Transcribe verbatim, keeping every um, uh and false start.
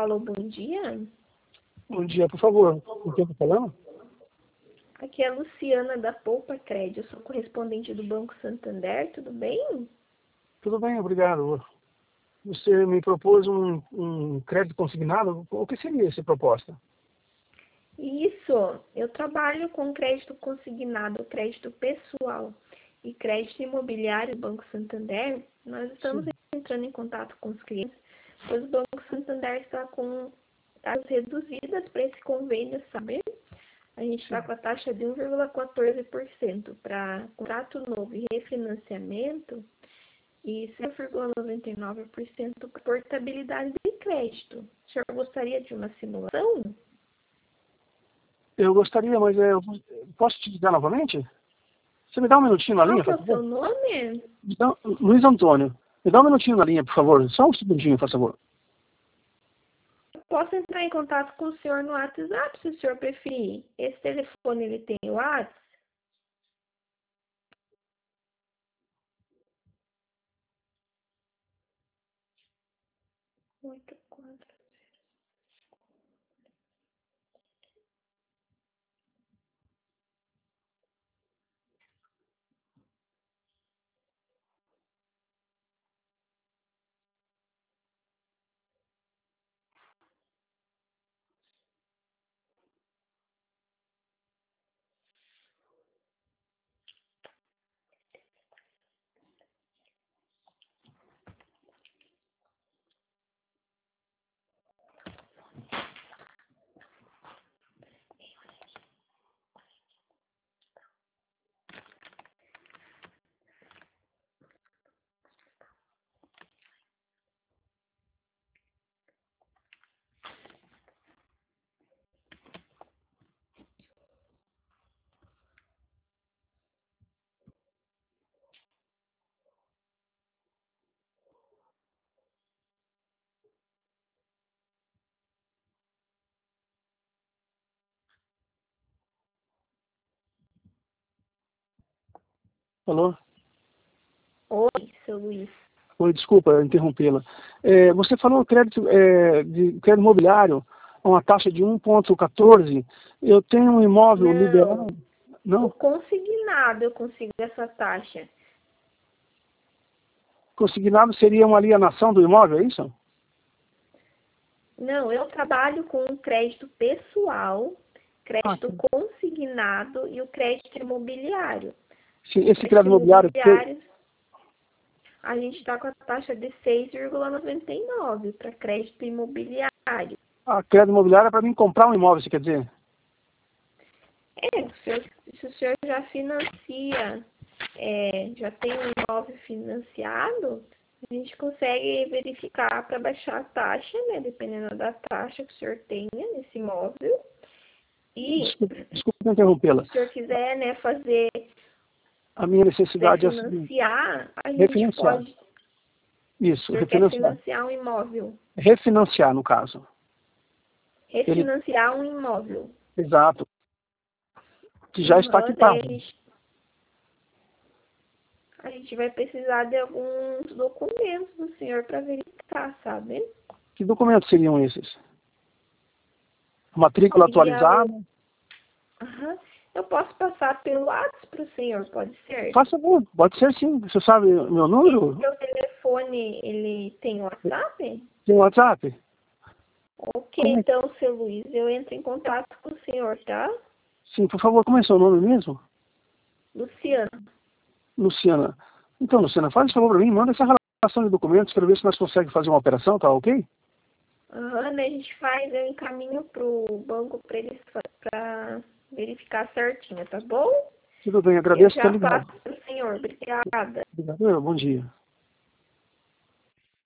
Alô, bom dia. Bom dia, por favor. Com quem eu tô falando? Aqui é a Luciana da Poupa Crédito. Eu sou correspondente do Banco Santander, tudo bem? Tudo bem, obrigado. Você me propôs um, um crédito consignado? O que seria essa proposta? Isso, eu trabalho com crédito consignado, crédito pessoal e crédito imobiliário do Banco Santander. Nós estamos Sim. entrando em contato com os clientes, pois o Banco Santander está com taxas reduzidas para esse convênio, sabe? A gente está com a taxa de um vírgula quatorze por cento para contrato novo e refinanciamento e zero vírgula noventa e nove por cento para portabilidade de crédito. O senhor gostaria de uma simulação? Eu gostaria, mas é, eu posso te ligar novamente? Você me dá um minutinho na Qual linha, que é por o seu favor? nome? Me dá- Luiz Antônio. Me dá um minutinho na linha, por favor. Só um segundinho, por favor. Eu posso entrar em contato com o senhor no WhatsApp, se o senhor preferir. Esse telefone, ele tem o WhatsApp? oito quatro. Alô? Oi, seu Luiz. Oi, desculpa interrompê-la. É, você falou crédito, é, de crédito imobiliário, uma taxa de um vírgula quatorze. Eu tenho um imóvel liberal. Não, o Não? consignado eu consigo essa taxa. Consignado seria uma alienação do imóvel, é isso? Não, eu trabalho com o crédito pessoal, Ah, crédito sim. consignado e o crédito imobiliário. Sim, esse Crédito crédito imobiliário, te- imobiliário, a gente está com a taxa de seis vírgula noventa e nove para crédito imobiliário. a crédito imobiliário é para mim comprar um imóvel, você quer dizer? É, se o senhor, se o senhor já financia, é, já tem um imóvel financiado, a gente consegue verificar para baixar a taxa, né? Dependendo da taxa que o senhor tenha nesse imóvel. E Desculpa, desculpa se interrompê-la. o senhor quiser, né, fazer A minha necessidade é a seguinte: refinanciar, a gente refinanciar. pode. O Isso, senhor quer refinanciar. financiar um imóvel. Refinanciar, no caso. Ele, Refinanciar um imóvel. exato, que já está Uhum, daí a quitado. gente, a gente vai precisar de alguns documentos do senhor para verificar, sabe? Que documentos seriam esses? Matrícula Seria o. atualizada? Aham. Eu posso passar pelo WhatsApp para o senhor, pode ser? Faça bom, pode ser sim. Você sabe o meu Esse número? seu telefone, ele tem WhatsApp? Tem WhatsApp? Ok, Como é? então, seu Luiz, eu entro em contato com o senhor, tá? Sim, por favor, como é seu nome mesmo? Luciana. Luciana. Então, Luciana, faz um favor para mim, manda essa relação de documentos para ver se nós conseguimos fazer uma operação, tá ok? Aham, daí a gente faz, eu encaminho pro banco para eles para verificar certinho, tá bom? Tudo bem, Eu agradeço por ter já ligado. passo pro senhor. Obrigada. Obrigado, bom dia.